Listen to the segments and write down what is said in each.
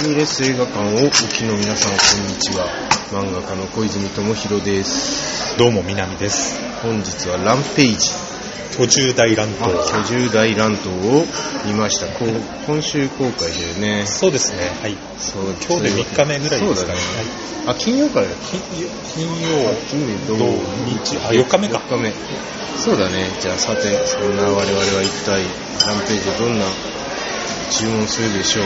ァミレス映画館をお聞きの皆さん、こんにちは。漫画家の小泉智弘です。 どうも南です。 本日はランページ居住大乱闘を見ました。今週公開だよね。 そうですね、はい。そう今日で3日目ぐらいですかね。 あ、金曜から金曜、土日、4日目か。 4日目。そうだね。じゃあさて、そんな我々は一体ランページどんな注文するでしょう。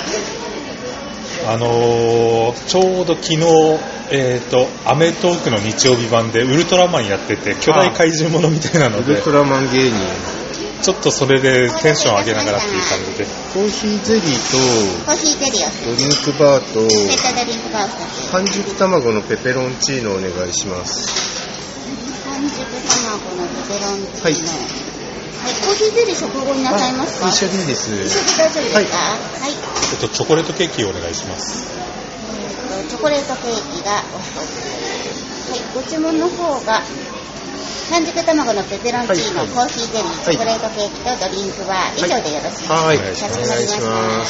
ちょうど昨日、アメトーークの日曜日版でウルトラマンやってて、巨大怪獣ものみたいなので、 ウルトラマン芸人、 ちょっとそれでテンション上げながらっていう感じで、 コーヒーゼリーとドリンクバーと半熟卵のペペロンチーノお願いします。 半熟卵のペペロンチーノ、 はい、 コーヒーゼリー食後になさいますか？ 一緒でいいです。 一緒で大丈夫ですか？はい、 チョコレートケーキをお願いします。 チョコレートケーキがお一つ、はい、ご注文の方が半熟卵のペペロンチーノ、コーヒーゼリー、チョコレートケーキとドリンクバー、以上でよろしいですか？ はい、おかしこま願いしりました。 ます。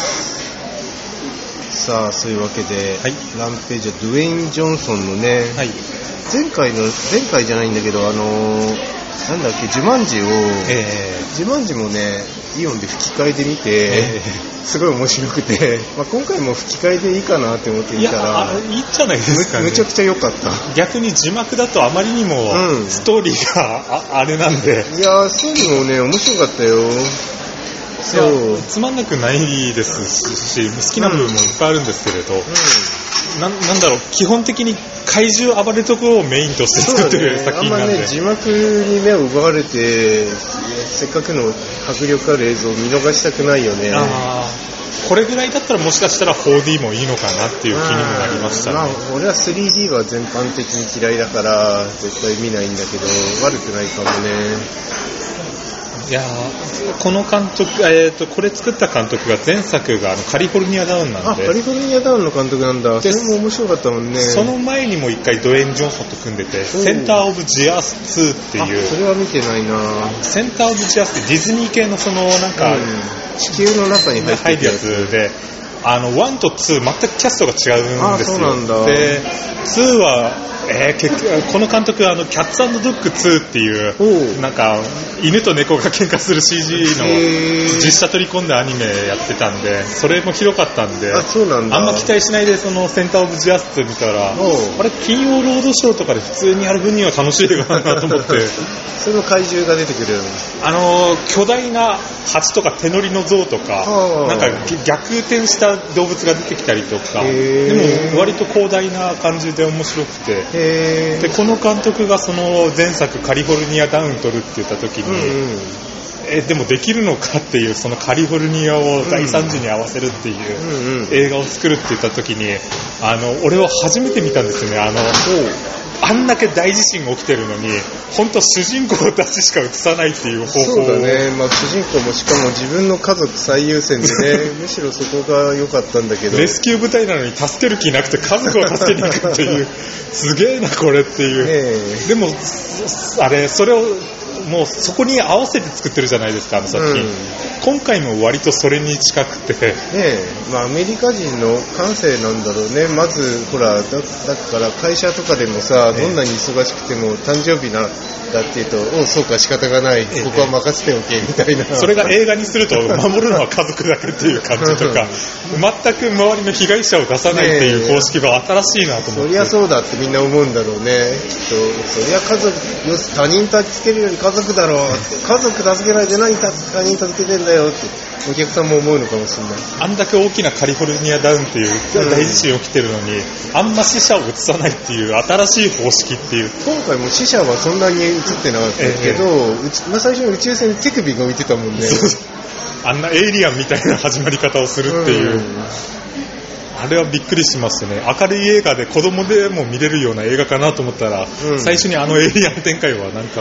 さあ、そういうわけで、 はい、 ランページはドゥエイン・ジョンソンのね、 はい、 前回じゃないんだけど、なんだっけ、ジュマンジもね、イオンで吹き替えで見て、すごい面白くて、今回も吹き替えでいいかなって思ってみたら、 いいじゃないですかね。 めちゃくちゃ良かった。 逆に字幕だとあまりにもストーリーがあれなんで、 いや、ストーリーもね、面白かったよ。 そう、つまんなくないですし、好きな部分もいっぱいあるんですけれど、なんだろう、基本的に怪獣暴れるところをメインとして作ってる作品なんで、 あんまね、字幕に目を奪われて、せっかくの迫力ある映像を見逃したくないよね。 これぐらいだったらもしかしたら 4D もいいのかなっていう気にもなりましたね。 俺は 3D は全般的に嫌いだから絶対見ないんだけど、悪くないかもね。 いやこの監督、これ作った監督が前作がカリフォルニアダウンなんで。 カリフォルニアダウンの監督なんだ。それも面白かったもんね。 その前にも一回ドウェイン・ジョンソンと組んでて、センター・オブ・ジ・アース2っていう。 それは見てないな。 センター・オブ・ジ・アースってディズニー系のなんか、 地球の中に入ってるやつで、1と2全くキャストが違うんですよ。 そうなんだ。 で、2はこの監督はキャッツ&ドッグ2っていうなんか犬と猫が喧嘩する CG の実写取り込んだアニメやってたんで、それも広かったんで、あんま期待しないでそのセンターオブジャスティ見たら、あれ金曜ロードショーとかで普通にやる分には楽しい映画だなと思ってその怪獣が出てくる巨大な蜂とか手乗りの象とかなんか逆転した動物が出てきたりとか、でも割と広大な感じで面白くて、でこの監督がその前作カリフォルニアダウン撮るって言った時に、でもできるのかっていう、そのカリフォルニアを大惨事に合わせるっていう映画を作るって言った時に俺は初めて見たんですよね。あんだけ大地震が起きてるのに本当主人公たちしか映さないっていう方法。 そうだね、主人公もしかも自分の家族最優先でねむしろそこが良かったんだけど、 レスキュー部隊なのに助ける気なくて家族を助けに行くっていうすげえなこれっていう、でもそれをもうそこに合わせて作ってるじゃないですか、作品、今回も割とそれに近くてアメリカ人の感性なんだろうね。まずほら だから会社とかでもさ、どんなに忙しくても誕生日だっていうと、そうか仕方がない、ここは任せておけみたいな、 それが映画にすると守るのは家族だけっていう感じとか全く周りの被害者を出さないっていう方式が新しいなと思って、 そりゃそうだってみんな思うんだろうね。そりゃ家族、他人助けるより家族だろう、家族助けないで何他人助けてんだよってお客さんも思うのかもしれない。 あんだけ大きなカリフォルニアダウンっていう大地震起きてるのに、あんま死者を映さないっていう新しい方式っていう。 今回も死者はそんなに映ってなかったけど、最初に宇宙船に手首が浮いてたもんねあんなエイリアンみたいな始まり方をするっていう、あれはびっくりしましたね。明るい映画で子供でも見れるような映画かなと思ったら、最初にエイリアン展開はなんか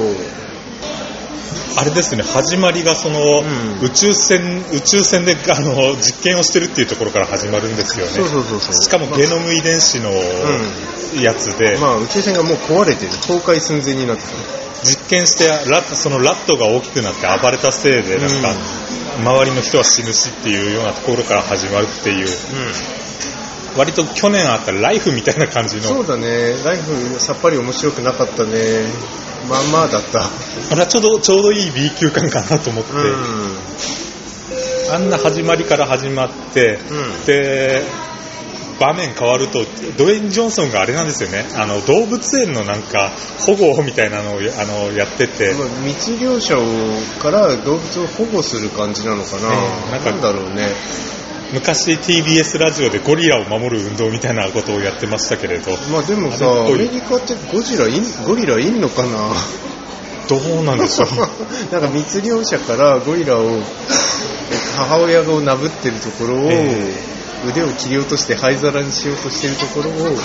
あれですね、始まりがその、宇宙船で実験をしてるっていうところから始まるんですよね。しかもゲノム遺伝子のやつで、 宇宙船がもう壊れてる、崩壊寸前になってる。 実験してそのラットが大きくなって暴れたせいでなんか、 周りの人は死ぬしっていうようなところから始まるっていう、割と去年あったライフみたいな感じの。 そうだね、ライフさっぱり面白くなかったね。まあまあだった。 あれはちょうどいい B 級感かなと思って、あんな始まりから始まって、で場面変わるとドウェイン・ジョンソンがあれなんですよね、動物園のなんか保護みたいなのをやってて、 密猟者から動物を保護する感じなのかな、なんだろうね。 昔 TBS ラジオでゴリラを守る運動みたいなことをやってましたけれど、 まあでもさ、アメリカってゴリラいんのかな。 どうなんでしょう。 なんか密猟者からゴリラを母親がなぶってるところを、腕を切り落として灰皿にしようとしてるところを、はい、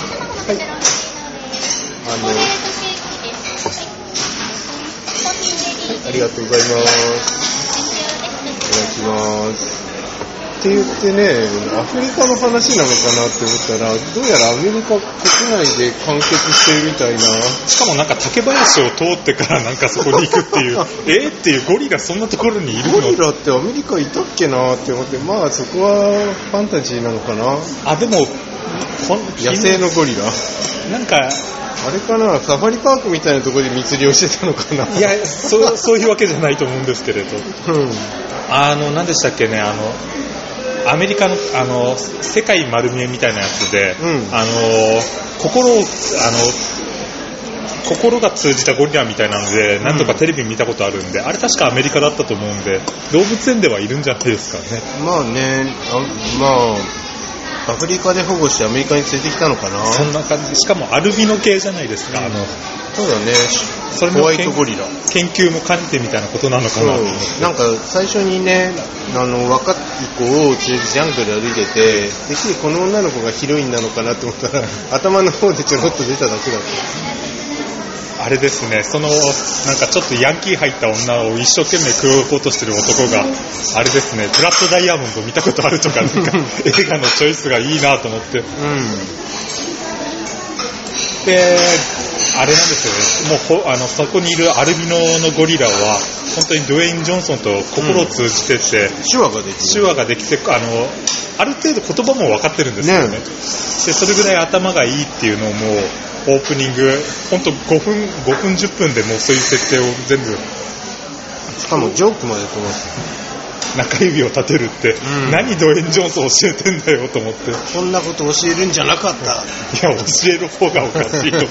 ありがとうございます。お願いします。って言ってね、アフリカの話なのかなって思ったら、どうやらアメリカ国内で完結してるみたいな。 しかもなんか竹林を通ってからなんかそこに行くっていうっていう、ゴリラそんなところにいるの。 ゴリラってアメリカいたっけなって思って、まあそこはファンタジーなのかな。 でも野生のゴリラなんかあれかな、サファリパークみたいなところで密猟してたのかな。 いや、そういうわけじゃないと思うんですけれど、何でしたっけね、アメリカの世界丸見えみたいなやつで、心が通じたゴリラみたいなので、なんとかテレビ見たことあるんで、あれ確かアメリカだったと思うんで、動物園ではいるんじゃないですかね。 まあね、アフリカで保護してアメリカに連れてきたのかな。 そんな感じ。しかもアルビノ系じゃないですか。 そうだね。 それのホワイトゴリラ研究も兼ねてみたいなことなのかなと思って。 なんか最初にね、若い子を連れてジャングル歩いてて、てっきりこの女の子がヒロインなのかなと思ったら頭の方でちょろっと出ただけだった。 あれですね、なんかちょっとヤンキー入った女を一生懸命口説こうとしてる男が、あれですね、ブラッドダイヤモンド見たことあるとか、なんか映画のチョイスがいいなと思って。で、あれなんですよね、もうそこにいるアルビノのゴリラは、本当にドウェイン・ジョンソンと心を通じてて、 手話ができて、 ある程度言葉も分かってるんですよね。で、それぐらい頭がいいっていうのをもう、オープニング、本当5分10分でもうそういう設定を全部。 しかもジョークまで飛ばす。 中指を立てるって、何ドウェイン・ジョンソン教えてんだよと思って。 こんなこと教えるんじゃなかった。 いや、教える方がおかしいと。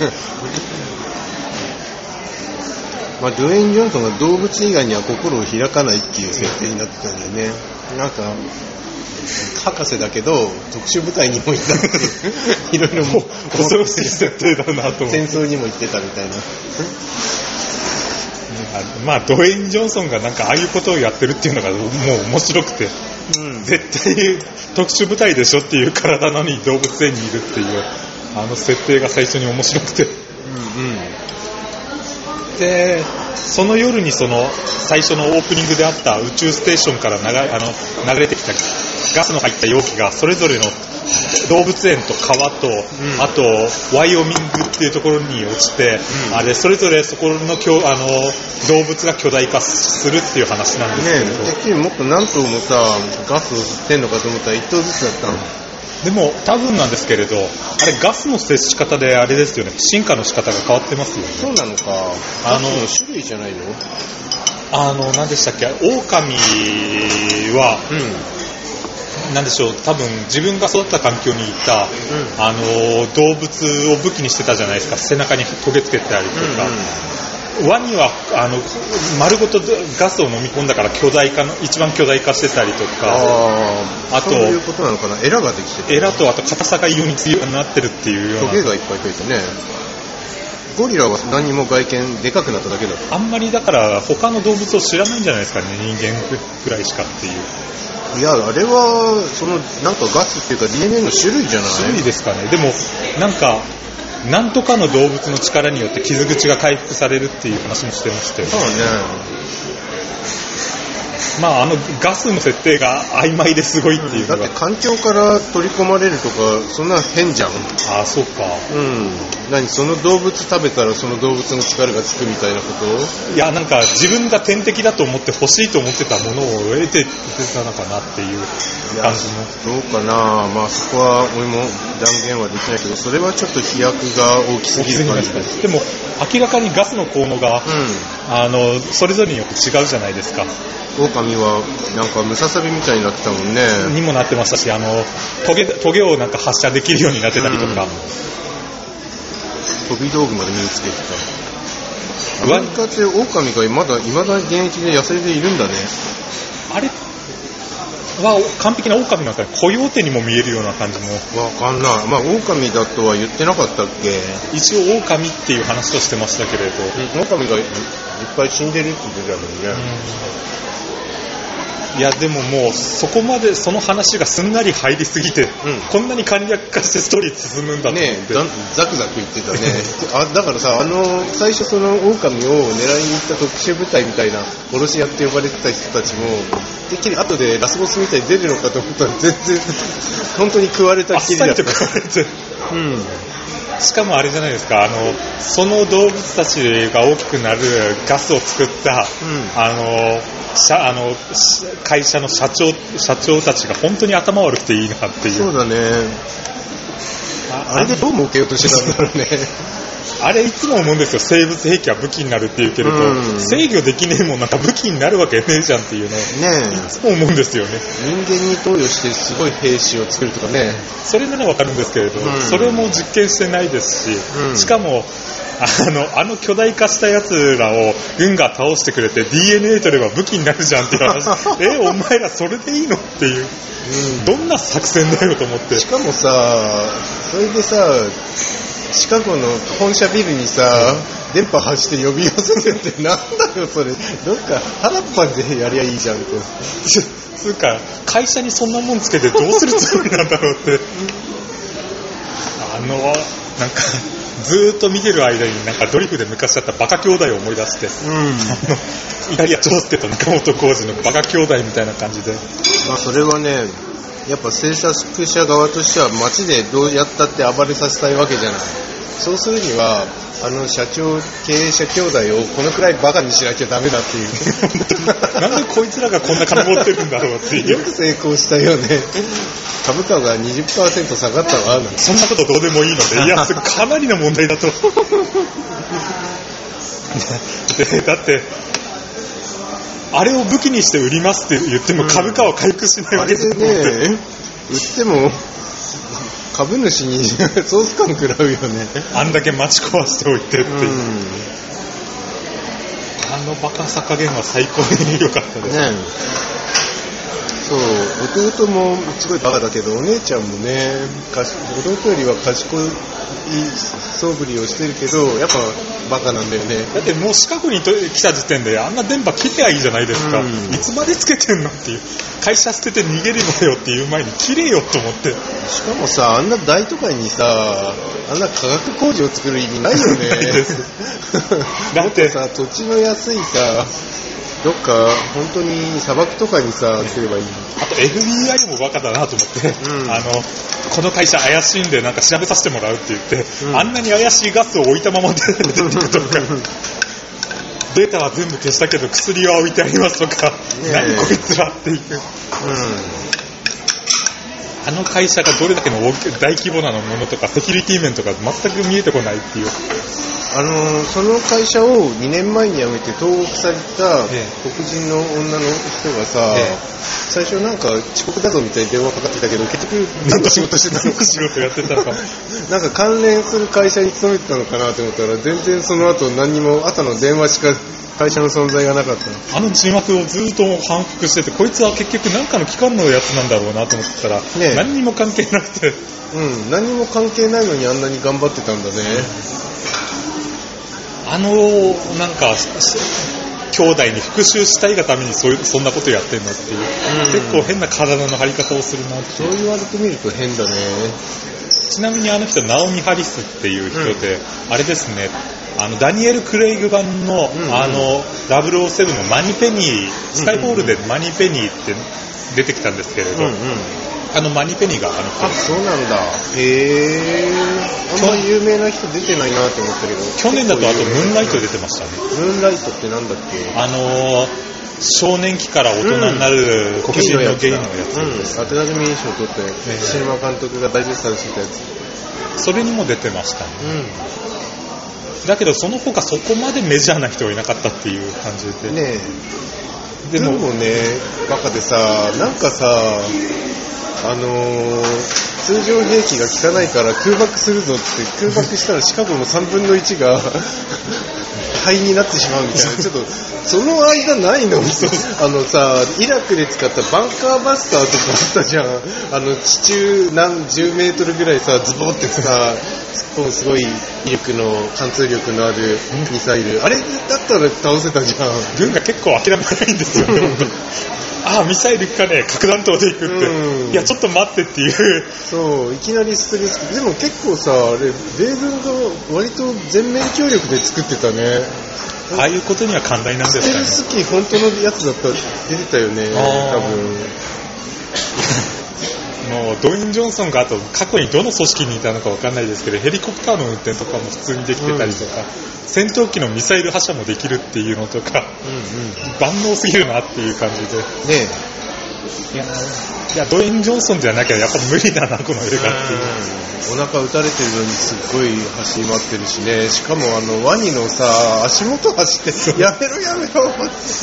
ドウェイン・ジョンソンが動物以外には心を開かないっていう設定になってたんだよね。なんか博士だけど特殊部隊にもいたっていろいろ恐ろしい設定だなと思って。 戦争にも行ってたみたいな。 ドウェイン・ジョンソンがなんかああいうことをやってるっていうのがもう面白くて、絶対特殊部隊でしょっていう体なのに動物園にいるっていう設定が最初に面白くて、でその夜に最初のオープニングであった宇宙ステーションから流れてきたガスの入った容器がそれぞれの動物園と川と、あとワイオミングっていうところに落ちて、それぞれそこの動物が巨大化するっていう話なんですけど、 てっきりもっと何頭もさガスを吸ってんのかと思ったら1頭ずつだったの。 でも多分なんですけれど、あれガスの接し方であれですよね、進化の仕方が変わってますよね。 そうなのか。ガスの種類じゃないの？ 何でしたっけ、狼は、なんでしょう、多分自分が育った環境にいた、動物を武器にしてたじゃないですか。背中にトゲつけてたりとか、ワニは丸ごとガスを飲み込んだから一番巨大化してたりとか、あとそういうことなのかな。エラができてる。 エラとあと硬さが異様に強くなってるっていうような。 トゲがいっぱいついてね。ゴリラは何も外見でかくなっただけだった。 あんまりだから他の動物を知らないんじゃないですかね、人間くらいしかっていう。 いや、あれはなんかガスっていうか DNA の種類じゃない？ 種類ですかね。でもなんとかの動物の力によって傷口が回復されるっていう話もしてまして。 そうね。 まあ、ガスの設定が曖昧ですごいっていうのが、 だって環境から取り込まれるとかそんな変じゃん。 ああ、そうか。 その動物食べたらその動物の力がつくみたいなこと？ いや、なんか自分が天敵だと思って欲しいと思ってたものを得てたのかなっていう感じの。 どうかな。まあそこは俺も断言はできないけど、それはちょっと飛躍が大きすぎる感じです。 でも明らかにガスの効能が、それぞれによって違うじゃないですか。 狼はなんかムササビみたいになってたもんね。 にもなってましたし、トゲをなんか発射できるようになってたりとか、 飛び道具まで身につけてた。アメリカって狼がまだ現役で野生でいるんだね。 あれは完璧な狼なんですかね。コヨーテにも見えるような感じも。 わかんない。まあ狼だとは言ってなかったっけ。 一応狼っていう話をしてましたけれど、 狼がいっぱい死んでるって言ってたもんね。 いやでももうそこまでその話がすんなり入りすぎて、こんなに簡略化してストーリー進むんだと思って、 ザクザク言ってたね。だからさ、最初その狼を狙いに行った特殊部隊みたいな殺し屋って呼ばれてた人たちもてっきり後でラスボスみたいに出るのかと思ったら全然本当に食われたっきりだった。 あっさりと食われて、しかもあれじゃないですか、その動物たちが大きくなるガスを作った、会社の社長たちが本当に頭悪くていいなっていう。 そうだね。あれでどう儲けようとしてたんだろうね。 あれいつも思うんですよ。生物兵器は武器になるって言うけれど、制御できねえもんなんか武器になるわけねえじゃんっていうのを、いつも思うんですよね。 人間に投与してすごい兵士を作るとかね。 それならわかるんですけれど、それも実験してないですし、しかも巨大化したやつらを軍が倒してくれて DNA 取れば武器になるじゃんっていう話。お前らそれでいいのっていう、どんな作戦だよと思って。 しかもさ、それでさ、シカゴの本社ビルにさ、電波発して呼び寄せるってなんだよそれ。どっか原っぱでやりゃいいじゃんって。 つうか会社にそんなもんつけてどうするつもりなんだろうって。なんかずーっと見てる間になんかドリフで昔あったバカ兄弟を思い出して、イタリア長介と中本浩二のバカ兄弟みたいな感じで。 まあそれはね、やっぱ制作者側としては街でどうやったって暴れさせたいわけじゃない。そうするには経営者兄弟をこのくらいバカにしなきゃダメだっていう。 なんでこいつらがこんな金持ってるんだろうっていう。 よく成功したよね。株価が 20% 下がったわ。 そんなことどうでもいいので、いやかなりの問題だと。だってあれを武器にして売りますって言っても株価は回復しないわけですよね。 売っても株主にソース感食らうよね。 あんだけ待ち壊しておいてっていう、バカさ加減は最高に良かったですね。 そう、弟もすごいバカだけどお姉ちゃんもね、弟よりは賢い素振りをしてるけどやっぱバカなんだよね。 だってもう近くに来た時点であんな電波切りゃいいじゃないですか、いつまでつけてんのっていう。会社捨てて逃げるのよっていう前に切れよと思って。 しかもさ、あんな大都会にさあんな化学工場を作る意味ないよね。 ないです。だってさ、土地の安いさどっか本当に砂漠とかにさすればいい。 あと FBI もバカだなと思って、この会社怪しいんでなんか調べさせてもらうって言って、あんなに怪しいガスを置いたまま出てくるとかデータは全部消したけど薬は置いてありますとか、何こいつらっていう、あの会社がどれだけの大規模なものとかセキュリティ面とか全く見えてこないっていう。 その会社を2年前に辞めて投獄された黒人の女の人がさ、最初なんか遅刻だぞみたいに電話かかってきたけど結局何の仕事してたのか仕事やってたのかなんか関連する会社に勤めてたのかなと思ったら全然その後何にも朝の電話しか会社の存在がなかった。 字幕をずっと反復してて、こいつは結局何かの機関のやつなんだろうなと思ってたら、何にも関係なくて、 何にも関係ないのにあんなに頑張ってたんだね。 なんか兄弟に復讐したいがためにそんなことやってんのっていう、結構変な体の張り方をするなって。 そう言われてみると変だね。 ちなみにあの人ナオミ・ハリスっていう人で、あれですね、ダニエル・クレイグ版の、007のマニ・ペニー、スカイフォールでマニ・ペニーって出てきたんですけれど、マニ・ペニーが人。 そうなんだ。へー。あんま有名な人出てないなって思ったけど。 去年だとあとムーンライト出てましたね。 ムーンライトってなんだっけ？ 少年期から大人になる黒人のゲイのやつです。 アカデミー賞を取って、シネマ監督が大絶賛してたやつ。 それにも出てましたね。だけどその他そこまでメジャーな人はいなかったっていう感じで。 ねえ。でもね、バカでさ、なんかさ、通常兵器が効かないから空爆するぞって空爆したらシカゴの3分の1が灰になってしまうみたいな、ちょっとその間ないのさ、イラクで使ったバンカーバスターとかあったじゃん。地中何十メートルぐらいさ、ズボってさ、すごい威力の貫通力のあるミサイル、あれだったら倒せたじゃん。 軍が結構諦めないんですよね。ミサイルかね、核弾頭で行くって、いやちょっと待ってっていう。 そう、いきなりストレス。でも結構さ、あれ米軍が割と全面協力で作ってたね。 ああいうことには寛大なんですかね。 ステルス機本当のやつだったら出てたよね、多分。 もうドウェイン・ジョンソンがあと過去にどの組織にいたのか分かんないですけど、ヘリコプターの運転とかも普通にできてたりとか、戦闘機のミサイル発射もできるっていうのとか、万能すぎるなっていう感じで。 ねいやドウェイン・ジョンソンじゃなきゃやっぱ無理だなこの映画っていう。 お腹打たれてるのにすっごい走り回ってるしね。しかもワニのさ、足元走ってやめろやめろ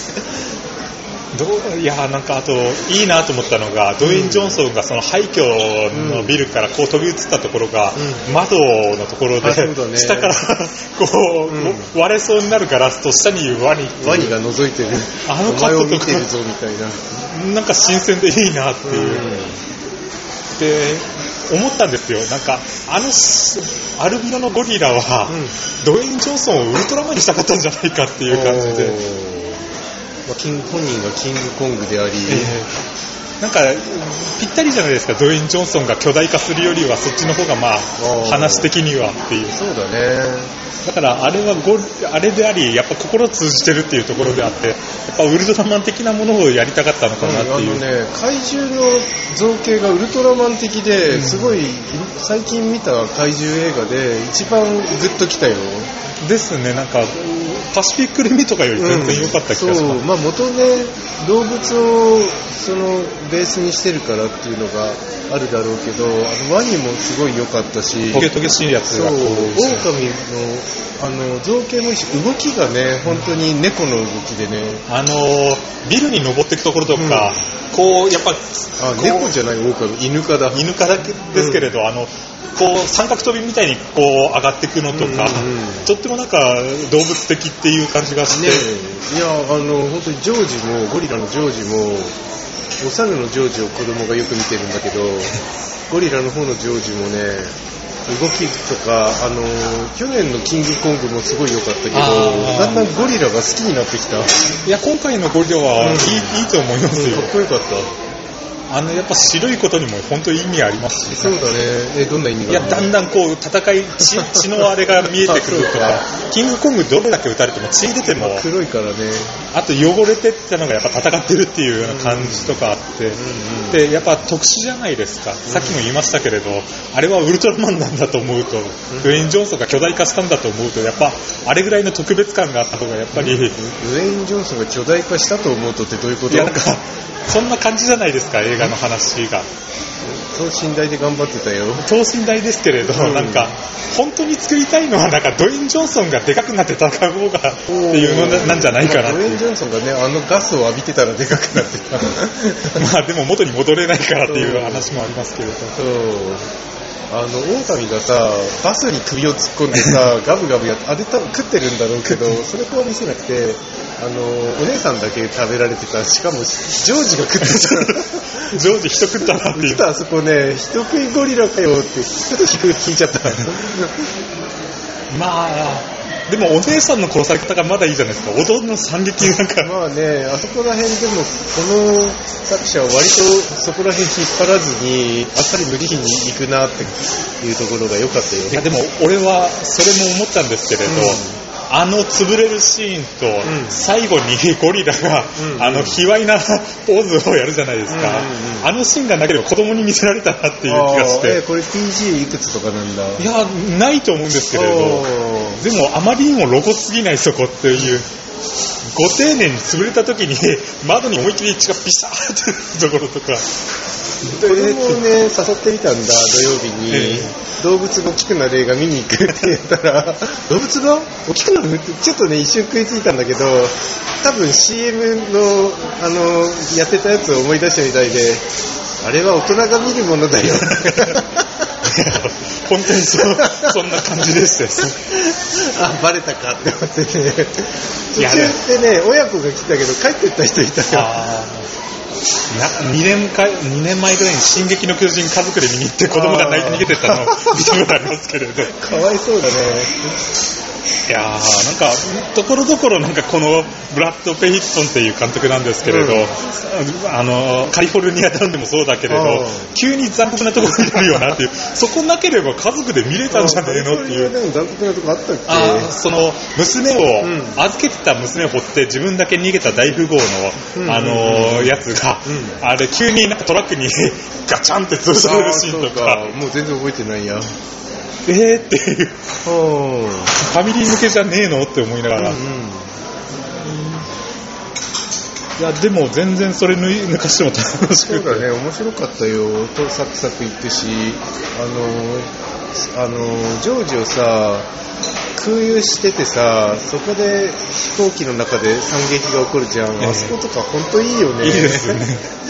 いやなんかあといいなと思ったのが、ドウェイン・ジョンソンがその廃墟のビルからこう飛び移ったところが、窓のところで下からこう割れそうになるガラスと下にいるワニが覗いてる、 お前を見てるぞみたいな、 なんか新鮮でいいなっていう、で思ったんですよ。なんかアルビノのゴリラは、ドウェイン・ジョンソンをウルトラマンにしたかったんじゃないかっていう感じで、 本人がキングコングであり、 なんかぴったりじゃないですか。ドウェイン・ジョンソンが巨大化するよりはそっちの方が話的にはっていう。 そうだね。 だからあれはあれであり、やっぱ心通じてるっていうところであって、やっぱウルトラマン的なものをやりたかったのかなっていう。 怪獣の造形がウルトラマン的で、すごい最近見た怪獣映画で一番グッときたよ。 ですね。なんかパシフィックリミとかより全然良かった気がします。 元ね、動物をベースにしてるからっていうのがあるだろうけど、ワニもすごい良かったし、 トゲトゲしいやつがこう、 狼の造形もいいし、動きがね、本当に猫の動きでね、 ビルに登っていくところとか、こうやっぱ猫じゃない狼、犬科ですけれど、こう三角跳びみたいにこう上がっていくのとか、とってもなんか動物的っていう感じがして、 いや本当にジョージもゴリラのジョージも、お猿のジョージを子供がよく見てるんだけど、ゴリラの方のジョージもね、動きとか去年のキングコングもすごい良かったけど、だんだんゴリラが好きになってきた。 いや今回のゴリラはいいと思いますよ。 かっこよかった。 やっぱ白いことにも本当に意味ありますし、 そうだね。どんな意味があるの？ いやだんだんこう戦い血のあれが見えてくるとかキングコングどれだけ撃たれても血出ても黒いからね。 あと汚れてったのがやっぱ戦ってるっていうような感じとかあって、でやっぱ特殊じゃないですか。さっきも言いましたけれど、あれはウルトラマンなんだと思うと、ドウェイン・ジョンソンが巨大化したんだと思うと、やっぱあれぐらいの特別感があった方がやっぱり、 ドウェイン・ジョンソンが巨大化したと思うとってどういうこと？ いやなんかそんな感じじゃないですか、映画の話が。 等身大で頑張ってたよ。 等身大ですけれど、なんか本当に作りたいのはなんかドウェイン・ジョンソンがでかくなって戦う方がっていうのなんじゃないかなって。 ドウェイン・ジョンソンがね、ガスを浴びてたらでかくなってた。 でも元に戻れないからっていう話もありますけれど。 狼がさ、バスに首を突っ込んでさ、ガブガブやって、あれ多分食ってるんだろうけど、それは見せなくて、お姉さんだけ食べられてた。しかもジョージが食ってた。 ジョージ人食ったなっていう。 ちょっとあそこね、人食いゴリラかよってちょっと引いちゃった。 でもお姉さんの殺され方がまだいいじゃないですか。弟の惨劇なんかまあね、あそこら辺でもこの作者は割とそこら辺引っ張らずにあっさり無慈悲に行くなっていうところが良かったよね。 いやでも俺はそれも思ったんですけれど、潰れるシーンと、最後にゴリラが、卑猥なポーズをやるじゃないですか。あのシーンがなければ子供に見せられたなっていう気がして。 これ PG いくつとかなんだ？ いや、ないと思うんですけれど、でもあまりにも露骨すぎないそこっていう。ご丁寧に潰れた時に窓に思いっきり血がピシャーってところとか。 子供をね、誘ってみたんだ、土曜日に。動物が大きくなる映画見に行くって言ったら、動物が大きくなるってちょっとね、一瞬食いついたんだけど、多分 CM の、やってたやつを思い出したみたいで、あれは大人が見るものだよ。 本当にそんな感じでしたよ。 あ、バレたかって思ってね。途中でね、親子が来たけど帰ってった人いたよ。 2年前ぐらいに進撃の巨人家族で見に行って子供が泣いて逃げてったのを見たことありますけれど。 かわいそうだね。 いやー、なんかところどころなんかこのブラッド・ペイトンっていう監督なんですけれど、カリフォルニアダウンでもそうだけれど、急に残酷なところになるよなっていう、そこなければ家族で見れたんじゃねえのっていう。 残酷なとこあったっけ？ その娘を、預けてた娘を掘って自分だけ逃げた大富豪のやつが、あれ急になんかトラックにガチャンって潰されるシーンとか、 もう全然覚えてないや。 っていうファミリー向けじゃねえのって思いながら、いやでも全然それ抜かしても楽しくて、 そうだね、面白かったよ。とサクサクいってし、ジョージをさ空輸しててさ、そこで飛行機の中で惨劇が起こるじゃん。あそことか本当いいよね。 いいですよね。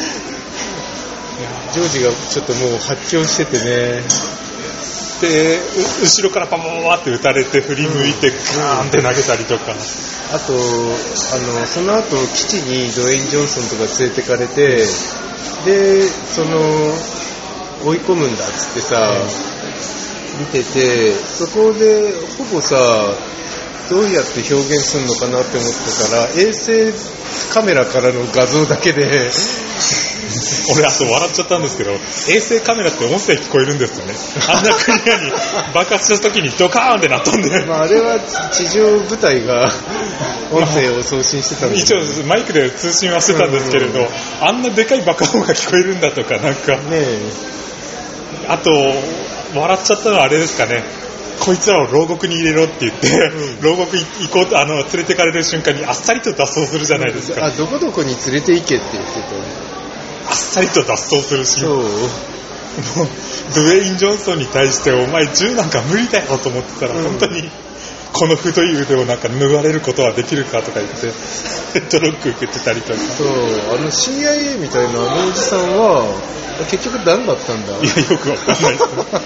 ジョージがちょっともう発狂しててね。 で後ろからパンパンパンって撃たれて振り向いてガーンって投げたりとか、 あとその後基地にドウェイン・ジョンソンとか連れてかれて、で追い込むんだっつってさ、見てて、そこでほぼさどうやって表現するのかなって思ってたら、衛星カメラからの画像だけで俺あと笑っちゃったんですけど、衛星カメラって音声聞こえるんですよね。あんなクリアに爆発した時にドカーンってなったんで、 あれは地上部隊が音声を送信してたんで、 一応マイクで通信はしてたんですけれど、あんなでかい爆音が聞こえるんだとか、なんかね。あと笑っちゃったのはあれですかね、こいつらを牢獄に入れろって言って、牢獄行こうと連れてかれる瞬間にあっさりと脱走するじゃないですか。 どこどこに連れて行けって言ってた。 あっさりと脱走するシーン。 そう。 もうドウェイン・ジョンソンに対してお前銃なんか無理だよと思ってたら、本当にこの太い腕をなんか脱がれることはできるかとか言ってヘッドロック受けてたりとか。 そう、CIA みたいなおじさんは結局何だったんだ。 いや、よくわかんないです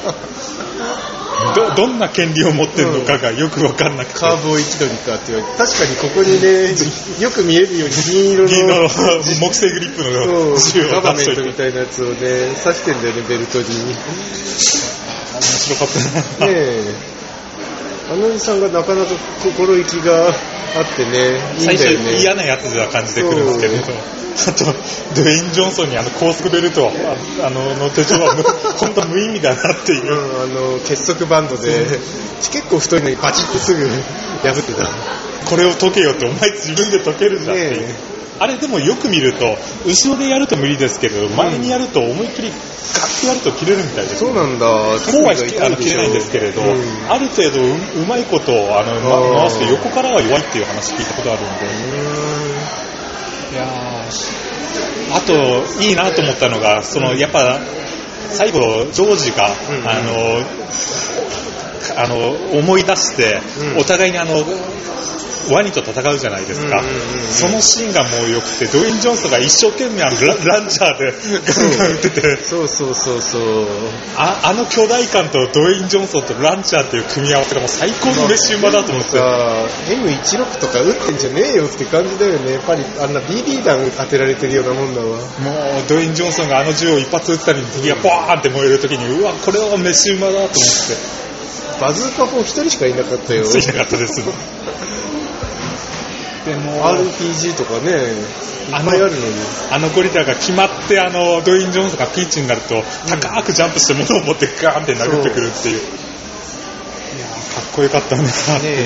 どんな権利を持ってるのかがよくわかんなくて、 カーボーイ気取りかって言われて、確かにここにねよく見えるように銀色の木製グリップの銃をガバメントみたいなやつをね刺してんだよね、ベルトに。面白かったな。 ねえ、おじさんがなかなか心意気があってね、いいんだよね。 最初嫌なやつな感じで来るんですけれど、あとドウェイン・ジョンソンに高速ベルトの手錠は本当無意味だなっていう、 結束バンドで結構太いのにバチッとすぐ破ってた。 これを解けよって、お前自分で解けるじゃんっていう、あれでもよく見ると後ろでやると無理ですけれど、前にやると思いっきりガッとやると切れるみたいです。 そうなんだ。 こうは切れないんですけれど、ある程度うまいことを回して横からは弱いっていう話聞いたことあるんで、いやあといいなと思ったのが、やっぱ最後ジョージが、思い出して、お互いにワニと戦うじゃないですか、そのシーンがもう良くて、ドウェイン・ジョンソンが一生懸命ランチャーでガンガン撃ってて、 そう巨大感とドウェイン・ジョンソンとランチャーっていう組み合わせがもう最高のメッシュ馬だと思って、 M16 とか撃ってんじゃねえよって感じだよね。やっぱりあんな BB 弾当てられてるようなもんだわ。もうドウェイン・ジョンソンが銃を一発撃ったのに敵がボーンって燃える時に、うわこれはメッシュ馬だと思って、 バズーカ4一人しかいなかったよ。 いなかったです。でも RPG とかね、いっぱいあるのに。 ゴリラが決まってドウェイン・ジョーンズがピーチになると、高くジャンプして物を持ってガーンって殴ってくるっていう。いやかっこよかったんだなって。い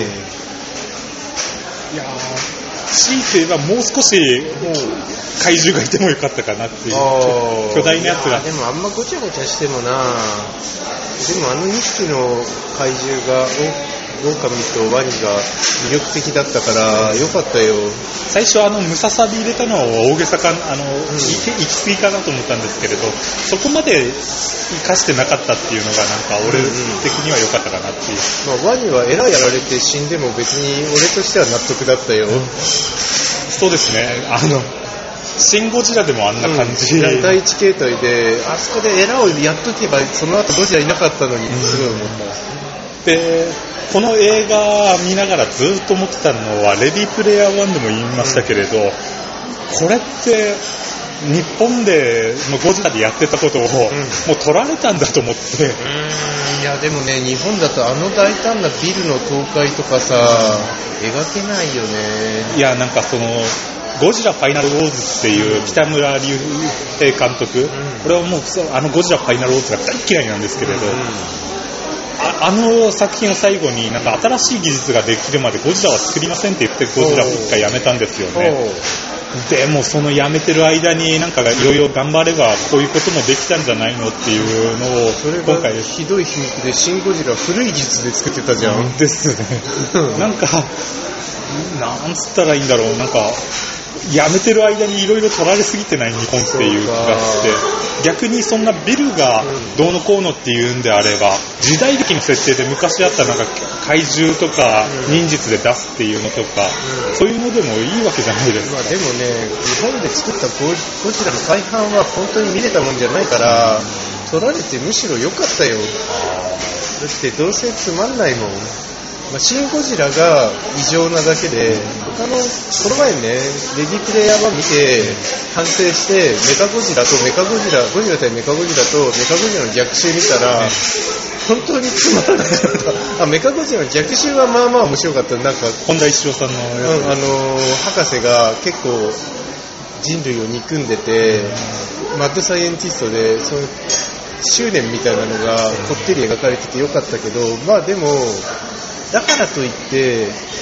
や強いて言えばもう少し怪獣がいてもよかったかなっていう。巨大なやつが。 でもあんまごちゃごちゃしてもな。でも2匹の怪獣が狼とワニが魅力的だったからよかったよ。 最初ムササビ入れたのは大げさか行き過ぎかなと思ったんですけれど、そこまで生かしてなかったっていうのがなんか俺的には良かったかなっていう。 ワニはエラやられて死んでも別に俺としては納得だったよ。 そうですね。シン・ゴジラでもあんな感じ、 第一形態であそこでエラをやっとけばその後ゴジラいなかったのにすごい思った。 でこの映画見ながらずっと思ってたのはレディープレイヤー1でも言いましたけれど、これって日本でゴジラでやってたことをもう取られたんだと思って。 いやでもね、日本だと大胆なビルの倒壊とかさ、描けないよね。 いやなんかゴジラファイナルウォーズっていう北村隆平監督、これはもうゴジラファイナルウォーズが大嫌いなんですけれど、作品を最後になんか新しい技術ができるまでゴジラは作りませんって言ってゴジラを一回やめたんですよね。でもそのやめてる間になんかいろいろ頑張ればこういうこともできたんじゃないのっていうのを今回ひどい皮肉でシン・ゴジラ古い技術で作ってたじゃん。 ですね。なんかなんつったらいいんだろう、なんかやめてる間にいろいろ取られすぎてない日本っていう気がして、逆にそんなビルがどうのこうのっていうんであれば、時代劇の設定で昔あったなんか怪獣とか忍術で出すっていうのとか、そういうのでもいいわけじゃないですか。 でもね、日本で作ったゴジラの大半は本当に見れたもんじゃないから、取られてむしろ良かったよ。だってどうせつまんないもん。シン・ゴジラが異常なだけで、この前ね、レディプレイヤー1見て反省して、メカゴジラとメカゴジラ、ゴジラ対メカゴジラとメカゴジラの逆襲見たら、本当につまらなかった。メカゴジラの逆襲はまあまあ面白かった。なんか本田一郎さんのやつ、博士が結構人類を憎んでて、マッドサイエンティストで、その執念みたいなのがこってり描かれててよかったけど、まあでも、だからといって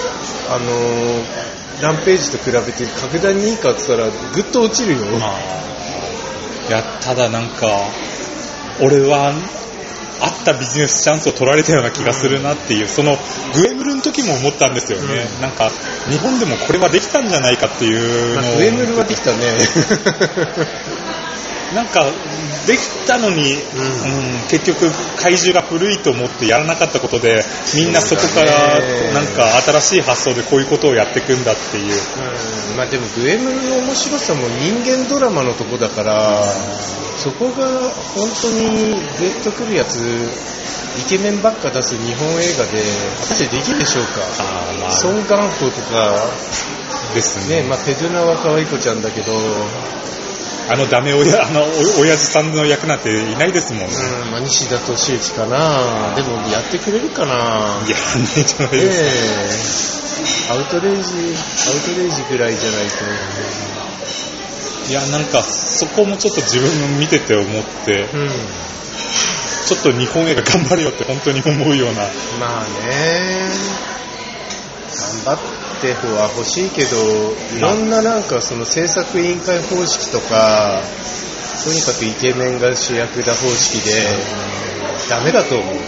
ランページと比べて格段にいいかって言ったらぐっと落ちるよ。 いやただなんか俺はあったビジネスチャンスを取られたような気がするなっていう、そのグエムルの時も思ったんですよね。なんか日本でもこれはできたんじゃないかっていうのを、 グエムルはできたね。 なんかできたのに、結局怪獣が古いと思ってやらなかったことで、みんなそこからなんか新しい発想でこういうことをやっていくんだっていう。 まあでもグエムルの面白さも人間ドラマのとこだから、そこが本当にグッとくるやつ、イケメンばっか出す日本映画で果たしてできるでしょうか。ソン・ガンホとかですね。 ペドゥナは可愛い子ちゃんだけど、 ダメ親父さんの役なんていないですもんね。 西田敏行かな。でもやってくれるかな。 やんないじゃないですか。 アウトレイジぐらいじゃないと。 いやなんかそこもちょっと自分の見てて思って、ちょっと日本映画頑張れよって本当に思うような。 まあね、頑張っては欲しいけど、いろんななんかその制作委員会方式とか、とにかくイケメンが主役だ方式でダメだと思う。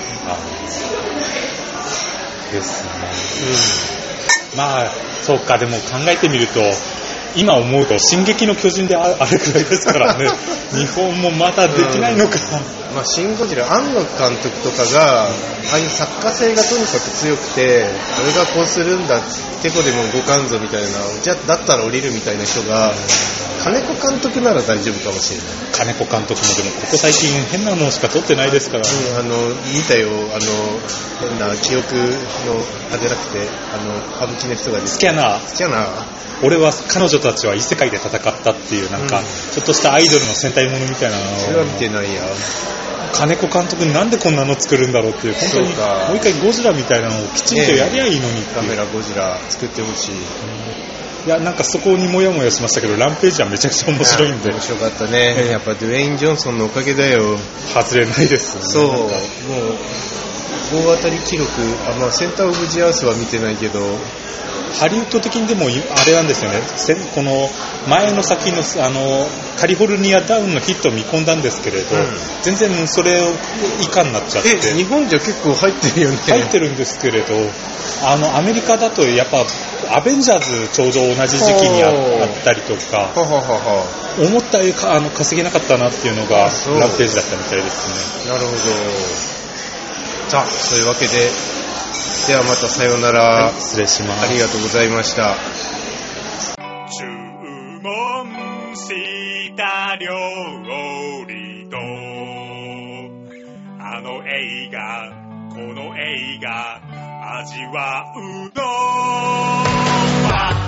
ですね。まあそうか。でも考えてみると今思うと進撃の巨人であれくらいですからね。日本もまだできないのか。 シン・ゴジラ、庵野監督とかがああいう作家性がとにかく強くて、俺がこうするんだ、てこでも動かんぞみたいな、じゃだったら降りるみたいな人が、金子監督なら大丈夫かもしれない。 金子監督もでもここ最近変なのしか撮ってないですから、ね。 見たよ、変な記憶のあれなくて、歌舞伎の人がスキャナー。俺は彼女たちは異世界で戦ったっていうなんか、ちょっとしたアイドルの戦隊ものみたいなのを。 それは見てないや。 金子監督なんでこんなの作るんだろうっていう、本当にもう一回ゴジラみたいなのをきちんとやりゃいいのにっていう、 カメラゴジラ作ってほしい。 いや、なんかそこにもやもやしましたけど、ランページはめちゃくちゃ面白いんで。 面白かったね。やっぱドゥエイン・ジョンソンのおかげだよ。 外れないですよね。 そう、もう大当たり記録、センターオブジアースは見てないけど、 ハリウッド的にでもあれなんですよね、この前の先のカリフォルニアダウンのヒットを見込んだんですけれど、全然それを以下になっちゃって。 日本じゃ結構入ってるよね。 入ってるんですけれど、アメリカだとやっぱアベンジャーズちょうど同じ時期にあったりとか、思ったより稼げなかったなっていうのがランページだったみたいですね。 なるほど。さあ、そういうわけで、ではまたさようなら。 はい、失礼します。 ありがとうございました。 注文した料理とあの映画この映画味わうのは